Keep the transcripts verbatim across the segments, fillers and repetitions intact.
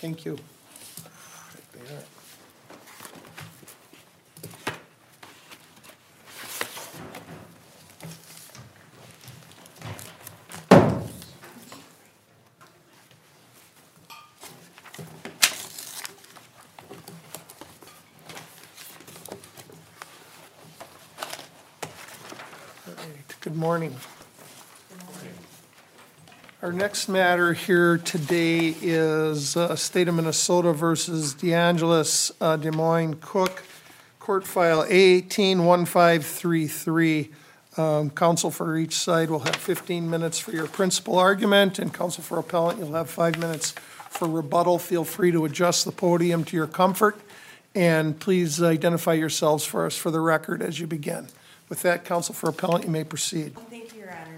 Thank you. Right there. Good morning. Our next matter here today is uh, State of Minnesota versus DeAngelis uh, Des Moines Cook, court file A eighteen one five three three. Um, counsel for each side will have fifteen minutes for your principal argument, and counsel for appellant, you'll have five minutes for rebuttal. Feel free to adjust the podium to your comfort, and please identify yourselves for us for the record as you begin. With that, counsel for appellant, you may proceed. Thank you, Your Honor.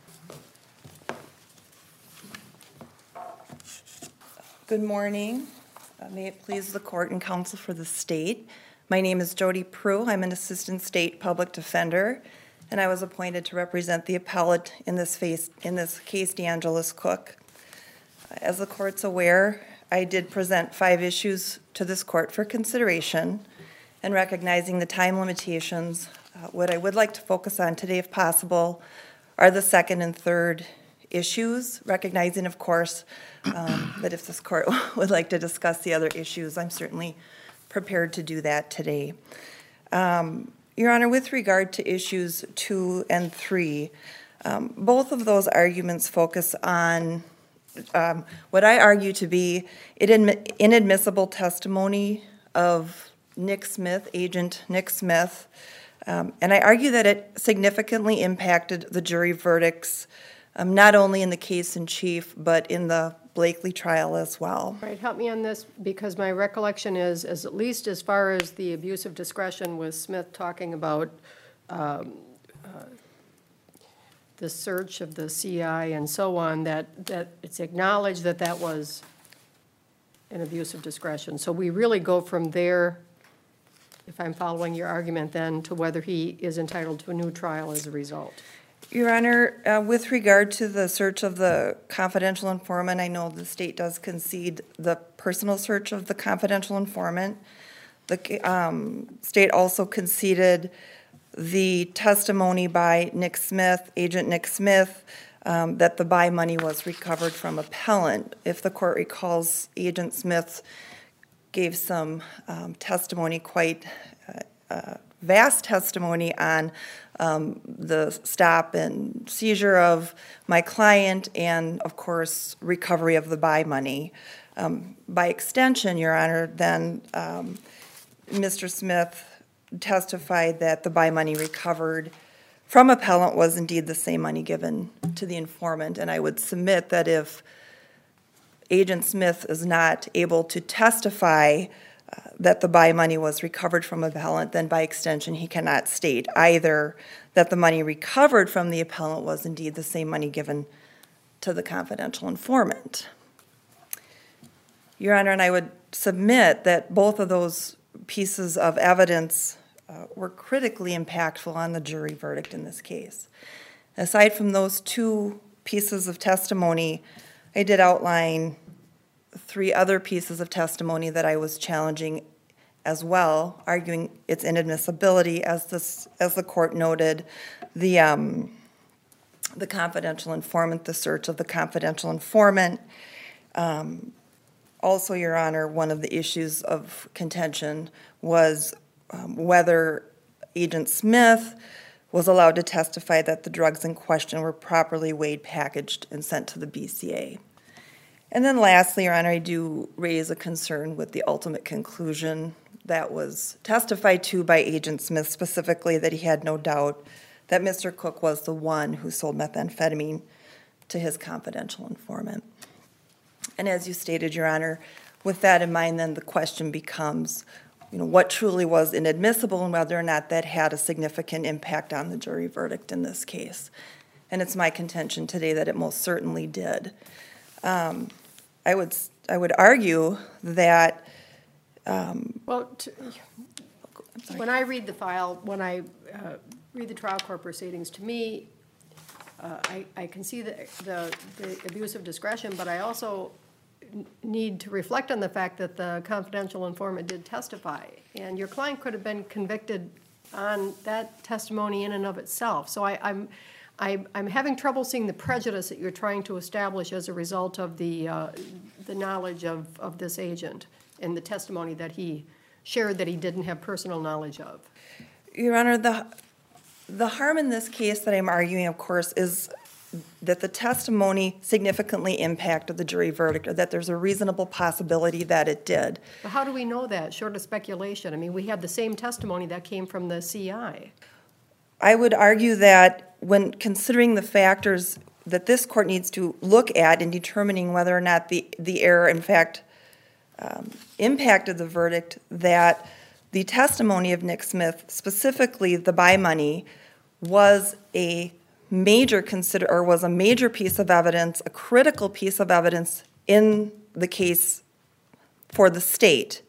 Good morning. Uh, may it please the court and counsel for the state. My name is Jody Prue. I'm an assistant state public defender, and I was appointed to represent the appellate in this, face, in this case, DeAngelis Cook. As the court's aware, I did present five issues to this court for consideration, and recognizing the time limitations, uh, what I would like to focus on today, if possible, are the second and third issues, recognizing, of course, um, that if this court would like to discuss the other issues, I'm certainly prepared to do that today. Um, Your Honor, with regard to issues two and three, um, both of those arguments focus on um, what I argue to be inadmissible testimony of Nick Smith, Agent Nick Smith, um, and I argue that it significantly impacted the jury verdicts, um, not only in the case in chief, but in the Blakely trial as well. All right, help me on this, because my recollection is, as at least as far as the abuse of discretion with Smith talking about um, uh, the search of the C I and so on, that, that it's acknowledged that that was an abuse of discretion. So we really go from there, if I'm following your argument then, to whether he is entitled to a new trial as a result. Your Honor, uh, with regard to the search of the confidential informant, I know the state does concede the personal search of the confidential informant. The um, state also conceded the testimony by Nick Smith, Agent Nick Smith, um, that the buy money was recovered from appellant. If the court recalls, Agent Smith gave some um, testimony, quite uh, uh, vast testimony on um, the stop and seizure of my client and, of course, recovery of the buy money. Um, by extension, Your Honor, then um, Mister Smith testified that the buy money recovered from appellant was indeed the same money given to the informant, and I would submit that if Agent Smith is not able to testify Uh, that the buy money was recovered from appellant, then by extension he cannot state either that the money recovered from the appellant was indeed the same money given to the confidential informant. Your Honor, and I would submit that both of those pieces of evidence uh, were critically impactful on the jury verdict in this case. Aside from those two pieces of testimony, I did outline three other pieces of testimony that I was challenging as well, arguing its inadmissibility, as this, as the court noted, the um, the confidential informant, the search of the confidential informant. Um, also, Your Honor, one of the issues of contention was um, whether Agent Smith was allowed to testify that the drugs in question were properly weighed, packaged, and sent to the B C A. And then lastly, Your Honor, I do raise a concern with the ultimate conclusion that was testified to by Agent Smith, specifically that he had no doubt that Mister Cook was the one who sold methamphetamine to his confidential informant. And as you stated, Your Honor, with that in mind, then the question becomes, you know, what truly was inadmissible and whether or not that had a significant impact on the jury verdict in this case. And it's my contention today that it most certainly did. Um, I would I would argue that. Um, well, to, when I read the file, when I uh, read the trial court proceedings, to me, uh, I, I can see the, the the abuse of discretion, but I also need to reflect on the fact that the confidential informant did testify, and your client could have been convicted on that testimony in and of itself. So I, I'm, I, I'm having trouble seeing the prejudice that you're trying to establish as a result of the, uh, the knowledge of, of this agent and the testimony that he shared that he didn't have personal knowledge of. Your Honor, the, the harm in this case that I'm arguing, of course, is that the testimony significantly impacted the jury verdict, or that there's a reasonable possibility that it did. But how do we know that, short of speculation? I mean, we have the same testimony that came from the C I. I would argue that when considering the factors that this court needs to look at in determining whether or not the, the error, in fact, um, impacted the verdict, that the testimony of Nick Smith, specifically the buy money, was a major consider or was a major piece of evidence, a critical piece of evidence in the case for the state.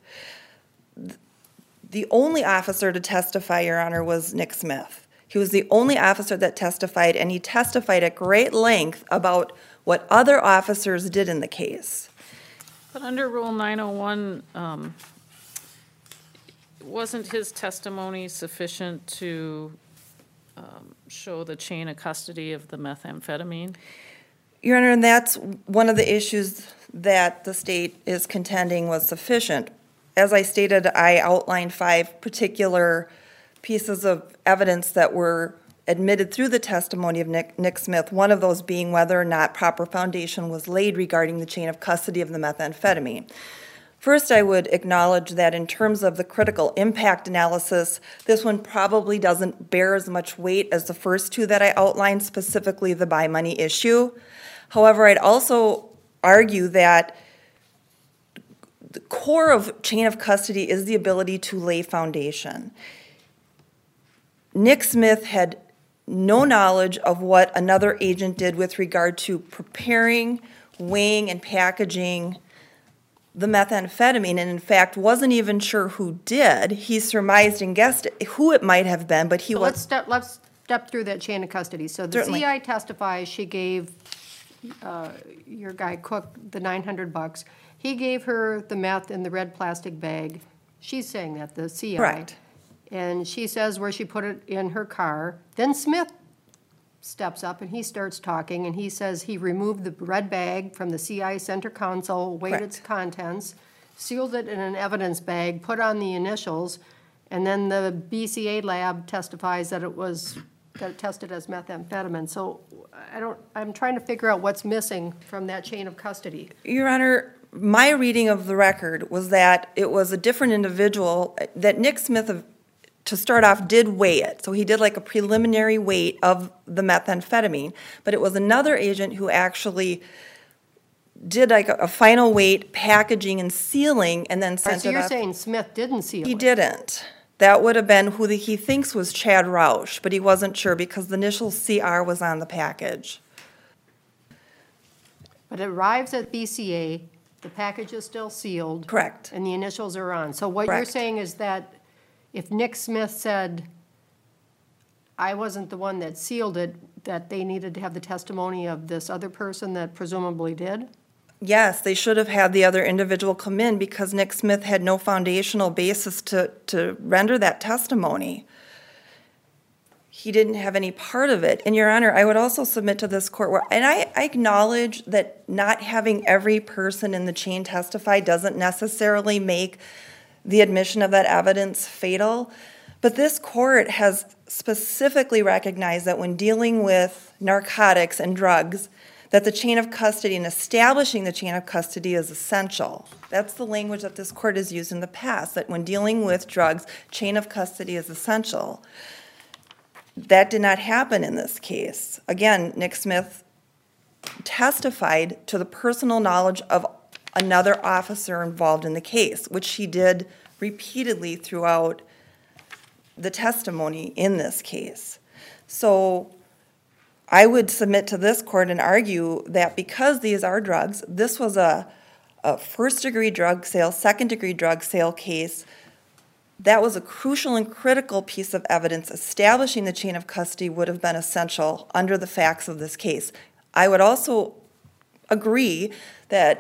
The only officer to testify, Your Honor, was Nick Smith. He was the only officer that testified, and he testified at great length about what other officers did in the case. But under Rule nine oh one, um, wasn't his testimony sufficient to um, show the chain of custody of the methamphetamine? Your Honor, and that's one of the issues that the state is contending was sufficient. As I stated, I outlined five particular pieces of evidence that were admitted through the testimony of Nick, Nick Smith, one of those being whether or not proper foundation was laid regarding the chain of custody of the methamphetamine. First, I would acknowledge that in terms of the critical impact analysis, this one probably doesn't bear as much weight as the first two that I outlined, specifically the buy money issue. However, I'd also argue that the core of chain of custody is the ability to lay foundation. Nick Smith had no knowledge of what another agent did with regard to preparing, weighing, and packaging the methamphetamine, and in fact wasn't even sure who did. He surmised and guessed who it might have been, but he So was... let's step, let's step through that chain of custody. So the Certainly. C I testifies she gave uh, your guy Cook the nine hundred bucks. He gave her the meth in the red plastic bag. She's saying that, the C I. Correct. And she says where she put it in her car. Then Smith steps up and he starts talking, and he says he removed the red bag from the C I center console, weighed Correct. its contents, sealed it in an evidence bag, put on the initials, and then the B C A lab testifies that it was, that it tested as methamphetamine. So I don't, I'm trying to figure out what's missing from that chain of custody. Your Honor, my reading of the record was that it was a different individual, that Nick Smith, to start off, did weigh it. So he did like a preliminary weight of the methamphetamine, but it was another agent who actually did like a, a final weight, packaging and sealing, and then All right, sent so it you're off. saying Smith didn't seal He it? didn't. That would have been who the, he thinks was Chad Roush, but he wasn't sure because the initial C R was on the package. But it arrives at B C A, the package is still sealed. Correct. And the initials are on. So what you're Correct. saying is that if Nick Smith said, I wasn't the one that sealed it, that they needed to have the testimony of this other person that presumably did? Yes, they should have had the other individual come in because Nick Smith had no foundational basis to, to render that testimony. He didn't have any part of it. And Your Honor, I would also submit to this court where, and I, I acknowledge that not having every person in the chain testify doesn't necessarily make the admission of that evidence fatal, but this court has specifically recognized that when dealing with narcotics and drugs, that the chain of custody and establishing the chain of custody is essential. That's the language that this court has used in the past, that when dealing with drugs, chain of custody is essential. That did not happen in this case. Again, Nick Smith testified to the personal knowledge of another officer involved in the case, which he did repeatedly throughout the testimony in this case. So I would submit to this court and argue that because these are drugs, this was a, a first-degree drug sale, second-degree drug sale case. That was a crucial and critical piece of evidence. Establishing the chain of custody would have been essential under the facts of this case. I would also agree that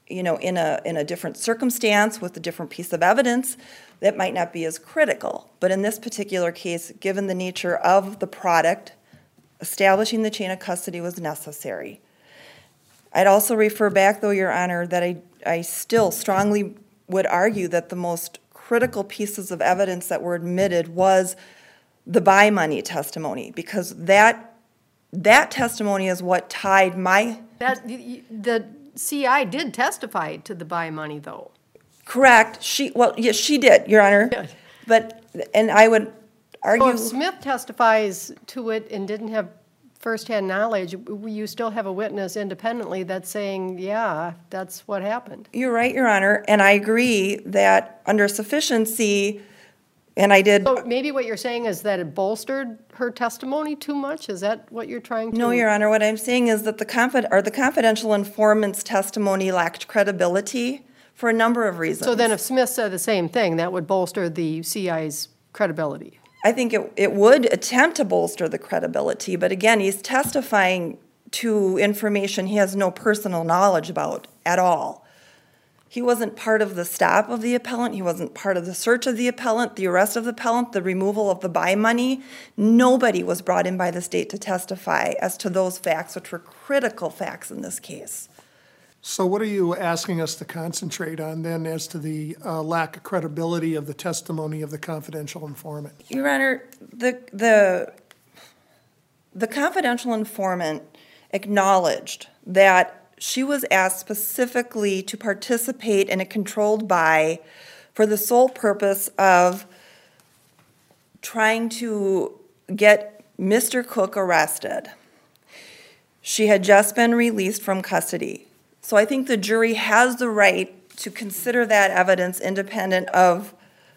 you know, in a, in a different circumstance with a different piece of evidence, that might not be as critical. But in this particular case, given the nature of the product, establishing the chain of custody was necessary. I'd also refer back, though, Your Honor, that I, I still strongly would argue that the most critical pieces of evidence that were admitted was the buy money testimony, because that, that testimony is what tied my... That, the C I did testify to the buy money, though. Correct. She, well, yes, she did, Your Honor. Yeah. But, and I would argue... So if Smith testifies to it and didn't have firsthand knowledge, you still have a witness independently that's saying, yeah, that's what happened. You're right, Your Honor, and I agree that under sufficiency, and I did... So maybe what you're saying is that it bolstered her testimony too much? Is that what you're trying to... No, Your Honor, what I'm saying is that the confid, or the confidential informant's testimony lacked credibility for a number of reasons. So then if Smith said the same thing, that would bolster the C I's credibility? I think it, it would attempt to bolster the credibility, but again, he's testifying to information he has no personal knowledge about at all. He wasn't part of the stop of the appellant. He wasn't part of the search of the appellant, the arrest of the appellant, the removal of the buy money. Nobody was brought in by the state to testify as to those facts, which were critical facts in this case. So what are you asking us to concentrate on then as to the uh, lack of credibility of the testimony of the confidential informant? Your Honor, the, the, the confidential informant acknowledged that she was asked specifically to participate in a controlled buy for the sole purpose of trying to get Mister Cook arrested. She had just been released from custody. So I think the jury has the right to consider that evidence independent of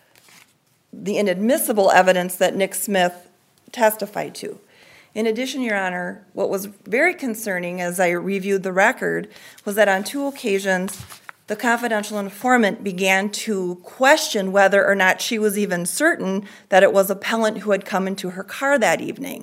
the inadmissible evidence that Nick Smith testified to. In addition, Your Honor, what was very concerning as I reviewed the record was that on two occasions, the confidential informant began to question whether or not she was even certain that it was appellant who had come into her car that evening.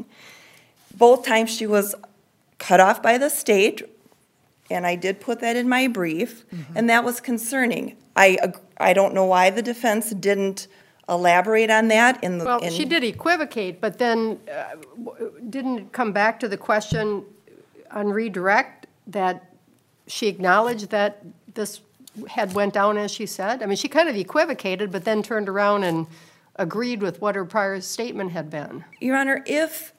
Both times she was cut off by the state, and I did put that in my brief, mm-hmm. and that was concerning. I I don't know why the defense didn't elaborate on that. In the well, in, she did equivocate, but then uh, didn't it come back to the question on redirect that she acknowledged that this had went down as she said? I mean, she kind of equivocated, but then turned around and agreed with what her prior statement had been. Your Honor, if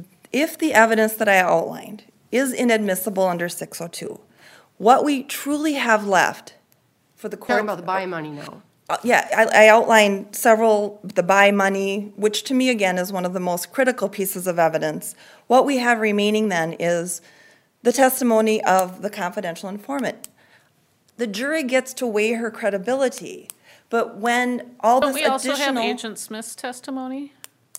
if the evidence that I outlined is inadmissible under six oh two, what we truly have left for the court... Talking about the buy money now. Uh, yeah, I, I outlined several, the buy money, which to me, again, is one of the most critical pieces of evidence. What we have remaining then is the testimony of the confidential informant. The jury gets to weigh her credibility, but when all Don't this we also have additional... Agent Smith's testimony?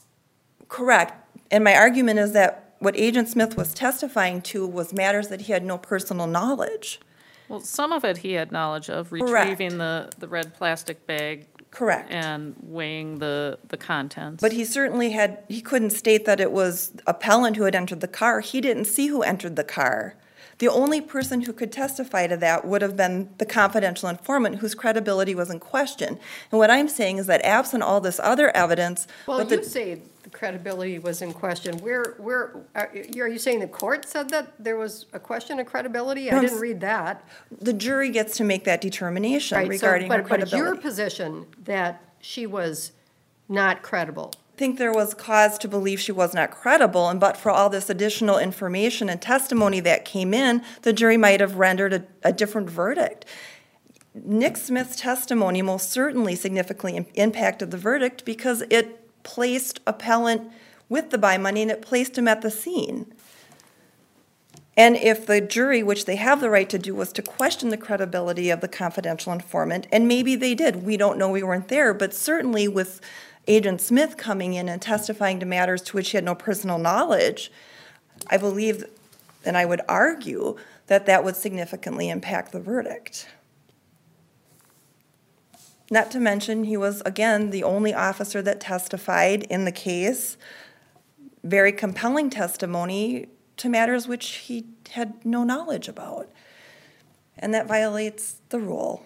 Correct. And my argument is that what Agent Smith was testifying to was matters that he had no personal knowledge. Well, some of it he had knowledge of, Correct. retrieving the, the red plastic bag. Correct. And weighing the, the contents. But he certainly had, he couldn't state that it was appellant who had entered the car. He didn't see who entered the car. The only person who could testify to that would have been the confidential informant whose credibility was in question. And what I'm saying is that absent all this other evidence... Well, the, you say the credibility was in question. Where, where, are are you saying the court said that there was a question of credibility? I No, didn't read that. The jury gets to make that determination Right, so- regarding but- her credibility. But it's your position that she was not credible. I think there was cause to believe she was not credible, and but for all this additional information and testimony that came in, the jury might have rendered a, a different verdict. Nick Smith's testimony most certainly significantly im- impacted the verdict because it placed appellant with the buy money and it placed him at the scene. And if the jury, which they have the right to do, was to question the credibility of the confidential informant, and maybe they did, we don't know, we weren't there, but certainly with Agent Smith coming in and testifying to matters to which he had no personal knowledge, I believe, and I would argue, that that would significantly impact the verdict. Not to mention, he was, again, the only officer that testified in the case. Very compelling testimony to matters which he had no knowledge about. and that violates the rule.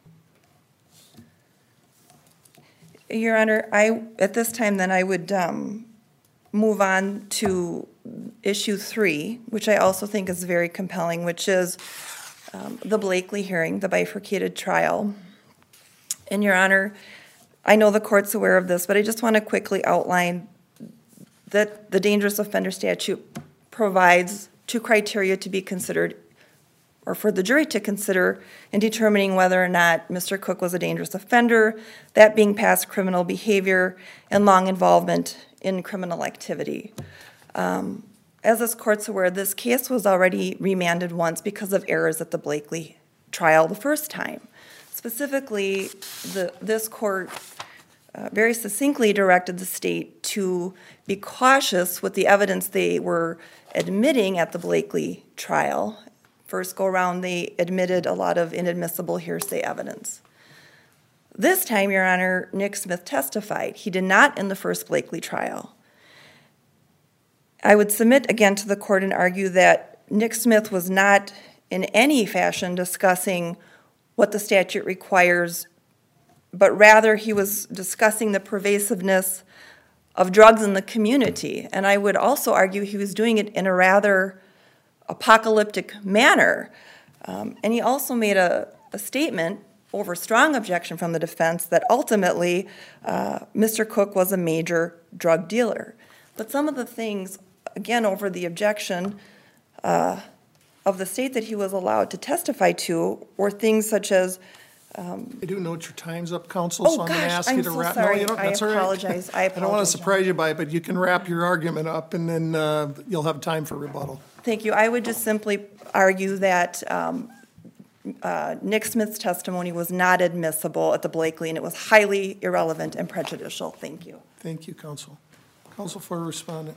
Your Honor, I, at this time, then I would um, move on to issue three, which I also think is very compelling, which is um, the Blakely hearing, the bifurcated trial. And Your Honor, I know the court's aware of this, but I just want to quickly outline that the dangerous offender statute provides two criteria to be considered, or for the jury to consider in determining whether or not Mister Cook was a dangerous offender, that being past criminal behavior and long involvement in criminal activity. Um, as this court's aware, this case was already remanded once because of errors at the Blakely trial the first time. Specifically, the, this court uh, very succinctly directed the state to be cautious with the evidence they were admitting at the Blakely trial. First go around, they admitted a lot of inadmissible hearsay evidence. This time, Your Honor, Nick Smith testified. He did not in the first Blakely trial. I would submit again to the court and argue that Nick Smith was not in any fashion discussing what the statute requires, but rather he was discussing the pervasiveness of drugs in the community. And I would also argue he was doing it in a rather apocalyptic manner. Um, and he also made a, a statement over strong objection from the defense that ultimately uh, Mister Cook was a major drug dealer. But some of the things, again, over the objection uh, of the state that he was allowed to testify to were things such as I do note your time's up, counsel, Oh, so I'm going to gosh, ask you I'm to so wrap. sorry. No, you don't, I that's all right. apologize. I I don't want to apologize. surprise you by it, but you can wrap your argument up, and then uh, you'll have time for rebuttal. Thank you. I would just simply argue that um, uh, Nick Smith's testimony was not admissible at the Blakely, and it was highly irrelevant and prejudicial. Thank you. Thank you, counsel. Counsel for a respondent.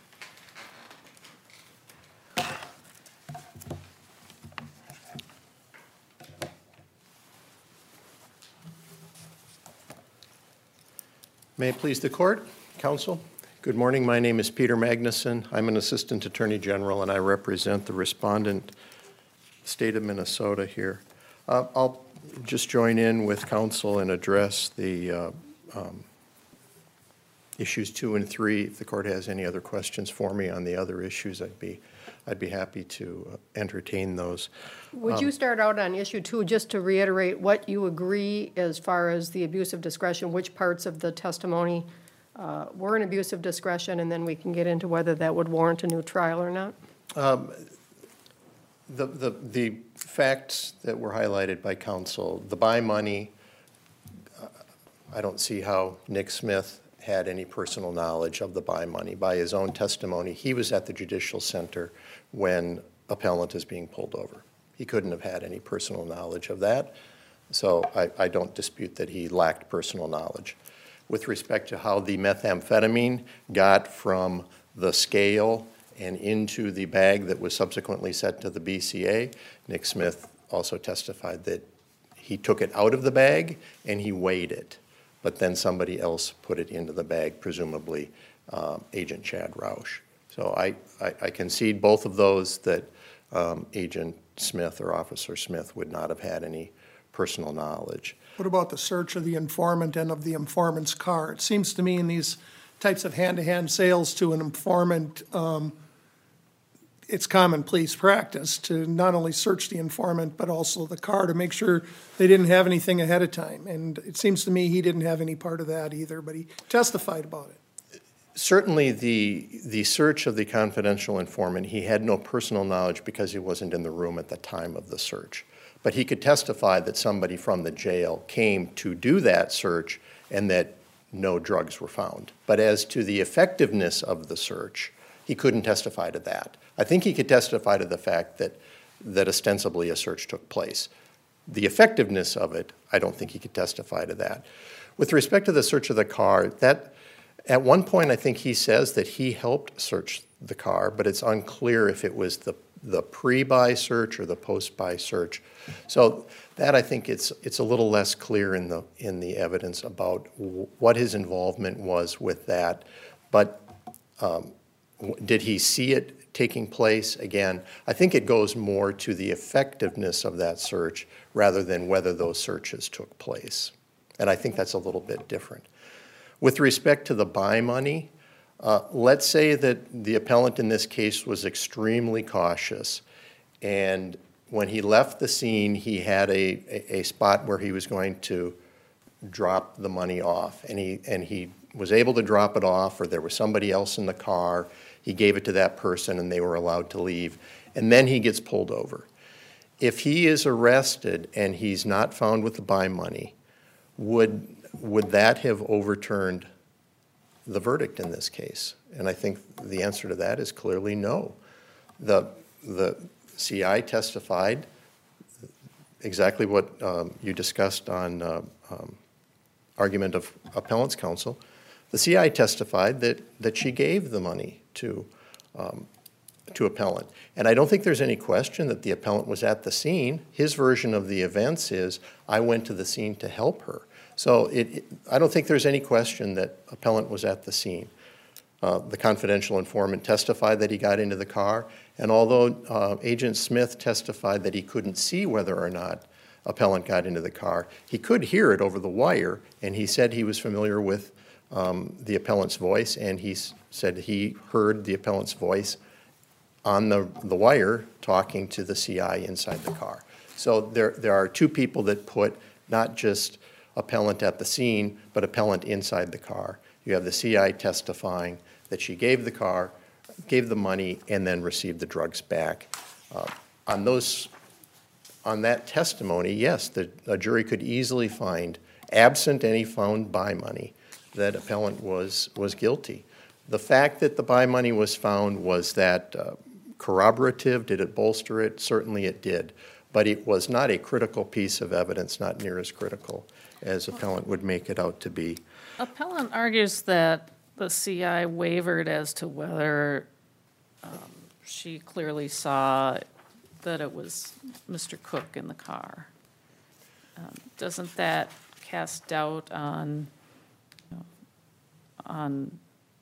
May it please the court, counsel. Good morning. My name is Peter Magnuson. I'm an assistant attorney general, and I represent the respondent, state of Minnesota here. Uh, I'll just join in with counsel and address the uh, um, issues two and three. If the court has any other questions for me on the other issues, I'd be I'd be happy to uh, entertain those. Would you start out on issue two, just to reiterate what you agree as far as the abuse of discretion, which parts of the testimony uh, were an abuse of discretion, and then we can get into whether that would warrant a new trial or not? Um, the, the, the facts that were highlighted by counsel, the buy money, uh, I don't see how Nick Smith had any personal knowledge of the buy money. By his own testimony, he was at the Judicial Center when appellant is being pulled over. He couldn't have had any personal knowledge of that, so I, I don't dispute that he lacked personal knowledge. With respect to how the methamphetamine got from the scale and into the bag that was subsequently sent to the B C A, Nick Smith also testified that he took it out of the bag and he weighed it, but then somebody else put it into the bag, presumably um, Agent Chad Roush. So I, I, I concede both of those, that um, Agent Smith or Officer Smith would not have had any personal knowledge. What about the search of the informant and of the informant's car? It seems to me in these types of hand-to-hand sales to an informant, um, it's common police practice to not only search the informant, but also the car to make sure they didn't have anything ahead of time. And it seems to me he didn't have any part of that either, but he testified about it. Certainly the, the search of the confidential informant, he had no personal knowledge because he wasn't in the room at the time of the search. But he could testify that somebody from the jail came to do that search and that no drugs were found. But as to the effectiveness of the search, he couldn't testify to that. I think he could testify to the fact that, that ostensibly a search took place. The effectiveness of it, I don't think he could testify to that. With respect to the search of the car, that at one point I think he says that he helped search the car, but it's unclear if it was the, the pre-buy search or the post-buy search. So that I think it's, it's a little less clear in the, in the evidence about w- what his involvement was with that. But um, w- did he see it taking place. Again, I think it goes more to the effectiveness of that search rather than whether those searches took place. And I think that's a little bit different. With respect to the buy money, uh, let's say that the appellant in this case was extremely cautious, and when he left the scene, he had a, a, a spot where he was going to drop the money off, and he, and he was able to drop it off, or there was somebody else in the car. He gave it to that person, and they were allowed to leave, and then he gets pulled over. If he is arrested and he's not found with the buy money, would, would that have overturned the verdict in this case? And I think the answer to that is clearly no. The, the C I testified exactly what um, you discussed on uh, um, argument of appellant's counsel. The C I testified that, that she gave the money to, um, to appellant. And I don't think there's any question that the appellant was at the scene. His version of the events is, I went to the scene to help her. So it, it, I don't think there's any question that appellant was at the scene. Uh, the confidential informant testified that he got into the car, and although uh, Agent Smith testified that he couldn't see whether or not appellant got into the car, he could hear it over the wire, and he said he was familiar with um, the appellant's voice, and he s- said he heard the appellant's voice on the, the wire talking to the C I inside the car. So there, there are two people that put not just appellant at the scene, but appellant inside the car. You have the C I testifying that she gave the car, gave the money, and then received the drugs back. Uh, on those, on that testimony, yes, the, a jury could easily find, absent any found buy money, that appellant was, was guilty. The fact that the buy money was found, was that uh, corroborative? Did it bolster it? Certainly it did. But it was not a critical piece of evidence, not near as critical as appellant would make it out to be. Appellant argues that the C I wavered as to whether um, she clearly saw that it was Mister Cook in the car. Um, Doesn't that cast doubt on, you know, on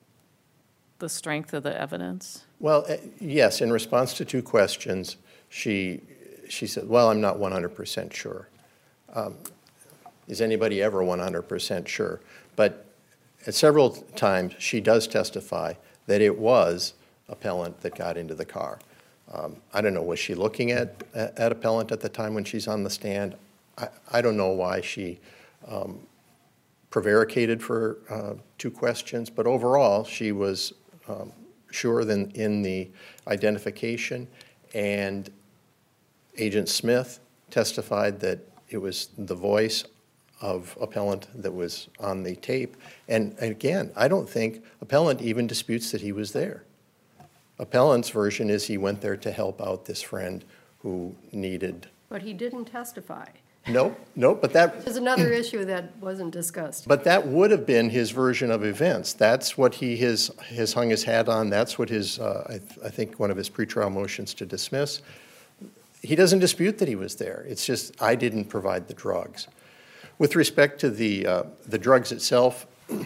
the strength of the evidence? Well, uh, yes, in response to two questions, she, she said, well, I'm not one hundred percent sure. Um, is anybody ever one hundred percent sure? But at several times, she does testify that it was appellant that got into the car. Um, I don't know, was she looking at, at appellant at the time when she's on the stand? I, I don't know why she um, prevaricated for uh, two questions, but overall, she was um, sure than in the identification, and Agent Smith testified that it was the voice of appellant that was on the tape. And again, I don't think appellant even disputes that he was there. Appellant's version is he went there to help out this friend who needed. But he didn't testify. Nope, nope, but that, There's another issue that wasn't discussed. but that would have been his version of events. That's what he has, has hung his hat on. That's what his, uh, I, th- I think one of his pretrial motions to dismiss. He doesn't dispute that he was there. It's just, I didn't provide the drugs. With respect to the, uh, the drugs itself,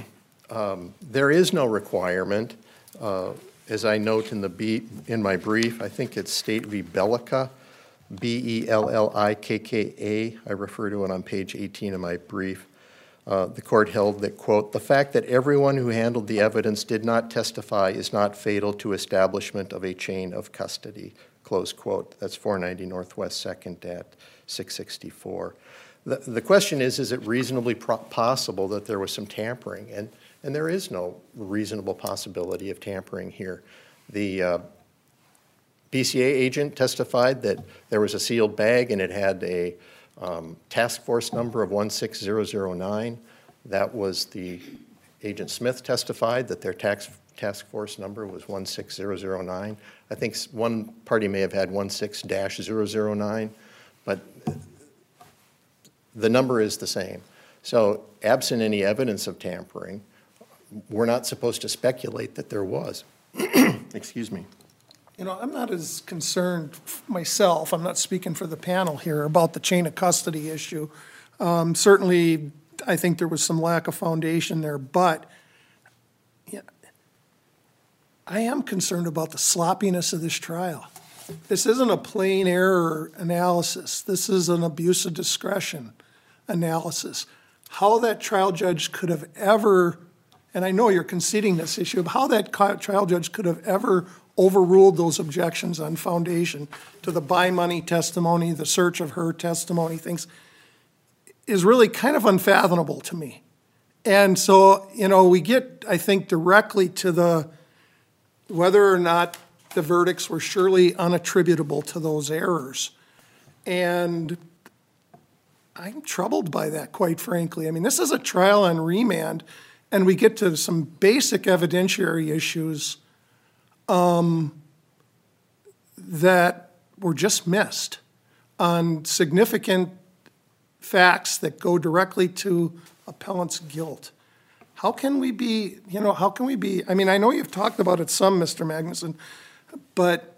um, there is no requirement. Uh, as I note in the B, in my brief, I think it's State v. Bellica, B E L L I K K A. I refer to it on page eighteen of my brief. Uh, the court held that, quote, the fact that everyone who handled the evidence did not testify is not fatal to establishment of a chain of custody, close quote. That's four ninety Northwest second at six sixty-four. The, the question is, is it reasonably pro- possible that there was some tampering? And, and there is no reasonable possibility of tampering here. The uh, B C A agent testified that there was a sealed bag and it had a um, task force number of one six zero zero nine. That was the, Agent Smith testified that their tax, task force number was one six zero zero nine. I think s- one party may have had one six dash zero zero nine, but the number is the same. So absent any evidence of tampering, we're not supposed to speculate that there was. Excuse me. You know, I'm not as concerned myself, I'm not speaking for the panel here, about the chain of custody issue. Um, Certainly, I think there was some lack of foundation there, but yeah, I am concerned about the sloppiness of this trial. This isn't a plain error analysis. This is an abuse of discretion analysis. How that trial judge could have ever, and I know you're conceding this issue, but how that ca- trial judge could have ever overruled those objections on foundation to the buy money testimony, the search of her testimony, things, is really kind of unfathomable to me. And so, you know, we get, I think, directly to the whether or not the verdicts were surely unattributable to those errors. And I'm troubled by that, quite frankly. I mean, this is a trial on remand, and we get to some basic evidentiary issues um, that were just missed on significant facts that go directly to appellant's guilt. How can we be, you know, how can we be, I mean, I know you've talked about it some, Mister Magnuson, but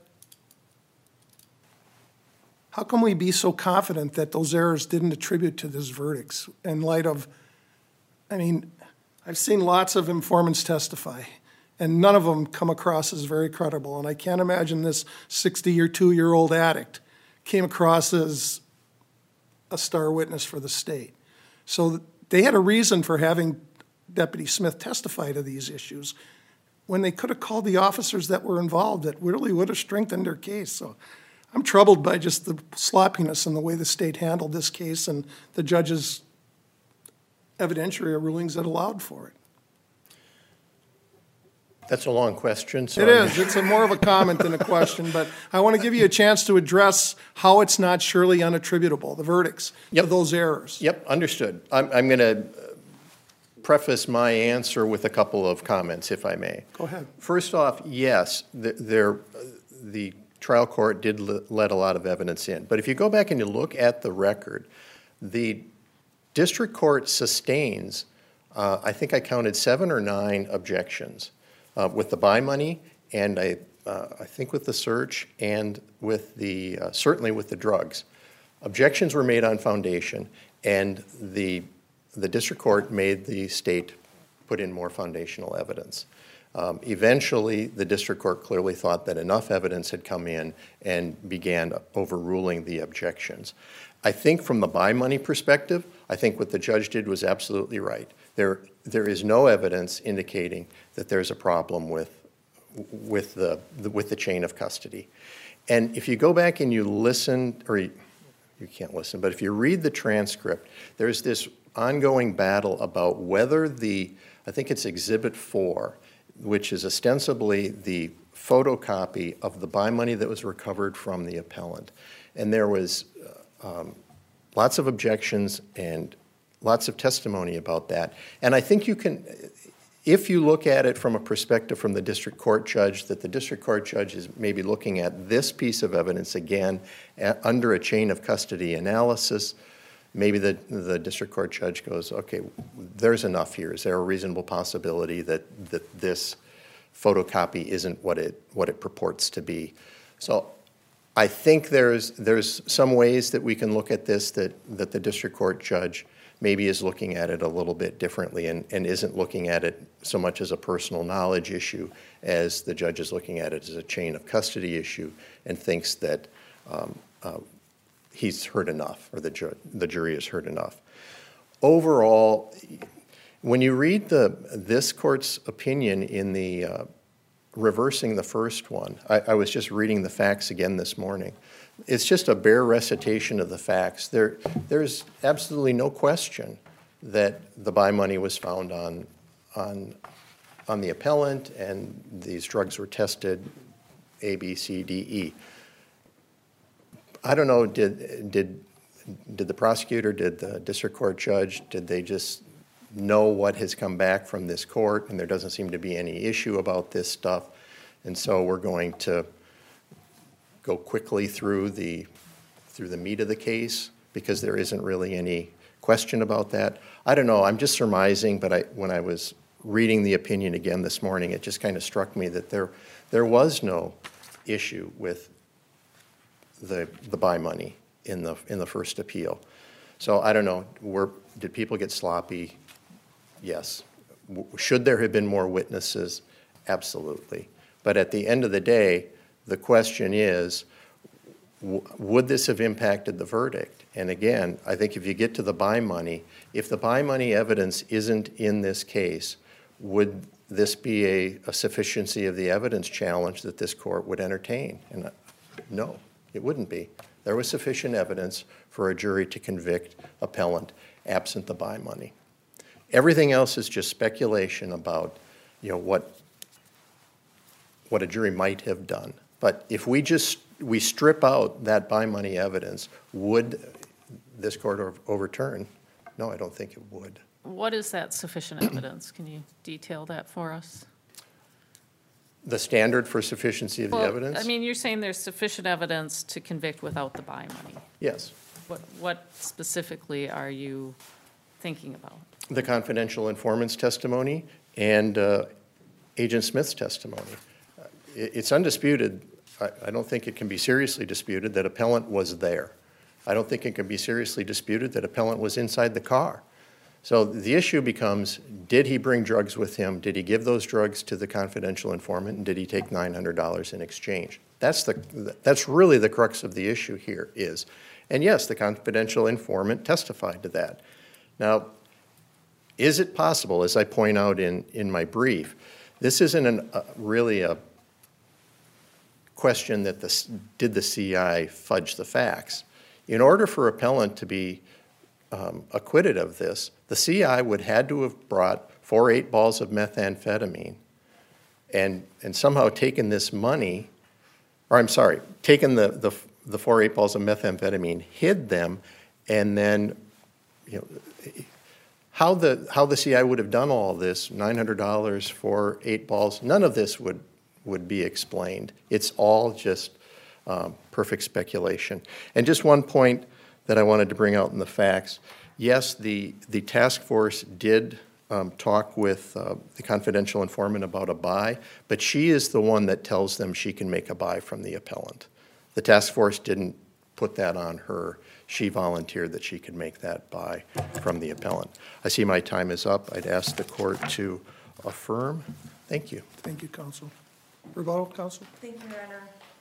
how can we be so confident that those errors didn't attribute to these verdicts in light of, I mean, I've seen lots of informants testify, and none of them come across as very credible, and I can't imagine this sixty or two-year-old addict came across as a star witness for the state. So they had a reason for having Deputy Smith testify to these issues when they could have called the officers that were involved that really would have strengthened their case. So I'm troubled by just the sloppiness and the way the state handled this case and the judge's evidentiary rulings that allowed for it. That's a long question, so. It I'm- is. It's a more of a comment than a question, but I want to give you a chance to address how it's not surely unattributable, the verdicts to Yep. those errors. Yep, understood. I'm, I'm going to preface my answer with a couple of comments, if I may. Go ahead. First off, yes, the, there, the trial court did l- let a lot of evidence in. But if you go back and you look at the record, the district court sustains, uh, I think I counted seven or nine objections uh, with the buy money, and I, uh, I think with the search, and with the, uh, certainly with the drugs. Objections were made on foundation, and the, the district court made the state put in more foundational evidence. Um, eventually, the district court clearly thought that enough evidence had come in and began overruling the objections. I think from the buy money perspective, I think what the judge did was absolutely right. There, there is no evidence indicating that there's a problem with, with the, the with the chain of custody. And if you go back and you listen, or you, you can't listen, but if you read the transcript, there's this ongoing battle about whether the, I think it's Exhibit four, which is ostensibly the photocopy of the buy money that was recovered from the appellant. And there was uh, um, lots of objections and lots of testimony about that. And I think you can, if you look at it from a perspective from the district court judge, that the district court judge is maybe looking at this piece of evidence again at, under a chain of custody analysis, maybe the, the district court judge goes, okay, there's enough here. Is there a reasonable possibility that, that this photocopy isn't what it, what it purports to be? So I think there's, there's some ways that we can look at this that, that the district court judge maybe is looking at it a little bit differently and, and isn't looking at it so much as a personal knowledge issue as the judge is looking at it as a chain of custody issue and thinks that um, uh, he's heard enough, or the, ju- the jury has heard enough. Overall, when you read the this court's opinion in the uh, reversing the first one, I, I was just reading the facts again this morning. It's just a bare recitation of the facts. There, there's absolutely no question that the buy money was found on, on, on the appellant, and these drugs were tested A, B, C, D, E. I don't know, did, did, did the prosecutor, did the district court judge, did they just know what has come back from this court and there doesn't seem to be any issue about this stuff, and so we're going to go quickly through the, through the meat of the case because there isn't really any question about that? I don't know, I'm just surmising, but I, when I was reading the opinion again this morning, it just kind of struck me that there, there was no issue with the, the buy money in the, in the first appeal. So I don't know, were, did people get sloppy? Yes. W- Should there have been more witnesses? Absolutely. But at the end of the day, the question is, w- would this have impacted the verdict? And again, I think if you get to the buy money, if the buy money evidence isn't in this case, would this be a, a sufficiency of the evidence challenge that this court would entertain? And uh, no, it wouldn't be. There was sufficient evidence for a jury to convict appellant absent the buy money. Everything else is just speculation about, you know, what, what a jury might have done. But if we just, we strip out that buy money evidence, would this court ov- overturn? No, I don't think it would. What is that sufficient evidence? Can you detail that for us? The standard for sufficiency of the Well, evidence? I mean, you're saying there's sufficient evidence to convict without the buy money. Yes. What, what specifically are you thinking about? The confidential informant's testimony and uh, Agent Smith's testimony. Uh, it- It's undisputed, I I don't think it can be seriously disputed that appellant was there. I don't think it can be seriously disputed that appellant was inside the car. So the issue becomes, did he bring drugs with him? Did he give those drugs to the confidential informant? And did he take nine hundred dollars in exchange? That's the, that's really the crux of the issue here is. And yes, the confidential informant testified to that. Now, is it possible, as I point out in, in my brief, this isn't an, uh, really a question that the, did the C I fudge the facts? In order for appellant to be um, acquitted of this, the C I would had to have brought four eight balls of methamphetamine and, and somehow taken this money, or I'm sorry, taken the, the, the four eight balls of methamphetamine, hid them, and then, you know, how the, how the C I would have done all this, nine hundred dollars for eight balls, none of this would, would be explained. It's all just um, perfect speculation. And just one point that I wanted to bring out in the facts. Yes, the, the task force did um, talk with uh, the confidential informant about a buy, but she is the one that tells them she can make a buy from the appellant. The task force didn't put that on her. She volunteered that she could make that buy from the appellant. I see my time is up. I'd ask the court to affirm. Thank you. Thank you, counsel. Rebuttal, counsel? Thank you, Your Honor.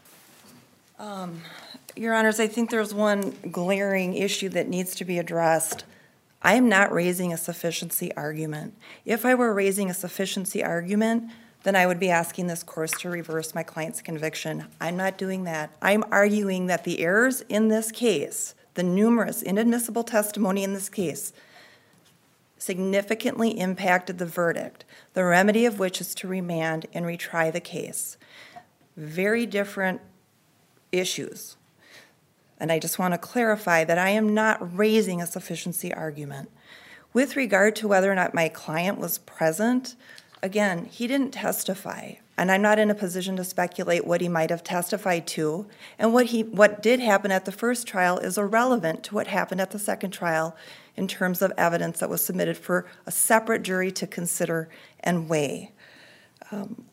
Um, Your Honors, I think there's one glaring issue that needs to be addressed. I am not raising a sufficiency argument. If I were raising a sufficiency argument, then I would be asking this court to reverse my client's conviction. I'm not doing that. I'm arguing that the errors in this case, the numerous inadmissible testimony in this case, significantly impacted the verdict, the remedy of which is to remand and retry the case. Very different issues. And I just want to clarify that I am not raising a sufficiency argument. With regard to whether or not my client was present, again, he didn't testify, and I'm not in a position to speculate what he might have testified to. And what he what did happen at the first trial is irrelevant to what happened at the second trial in terms of evidence that was submitted for a separate jury to consider and weigh. Um,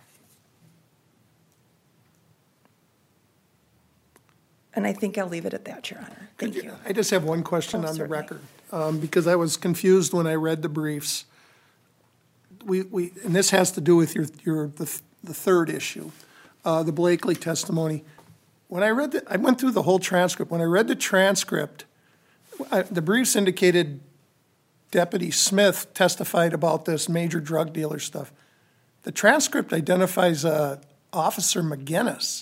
And I think I'll leave it at that, Your Honor. Thank you. I just have one question Oh, on the certainly. record, um, because I was confused when I read the briefs. We, we, and this has to do with your, your, the, th- the third issue, uh, the Blakely testimony. When I read the, I went through the whole transcript. When I read the transcript, I, the briefs indicated Deputy Smith testified about this major drug dealer stuff. The transcript identifies, uh, Officer McGinnis.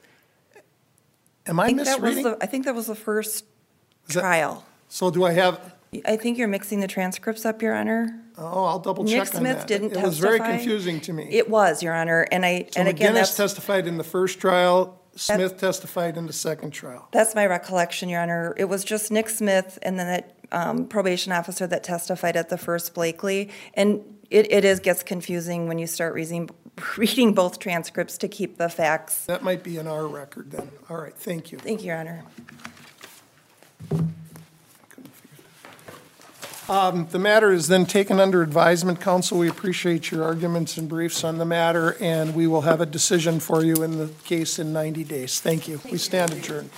Am I I think that was misreading? the, I think that was the first Is that- trial. So do I have, I think you're mixing the transcripts up, Your Honor. oh, I'll double Nick check on that. Smith didn't It was very testify. confusing to me. It was, Your Honor, and I, So and again, McGinnis that's, testified in the first trial, Smith testified in the second trial. that's my recollection, Your Honor. It was just Nick Smith and then that um, probation officer that testified at the first Blakely. And it, it is, gets confusing when you start reading, reading both transcripts to keep the facts. That might be in our record then. All right, thank you. Thank you, Your Honor. Um, The matter is then taken under advisement, counsel. We appreciate your arguments and briefs on the matter, and we will have a decision for you in the case in ninety days. Thank you. We stand adjourned.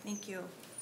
Thank you.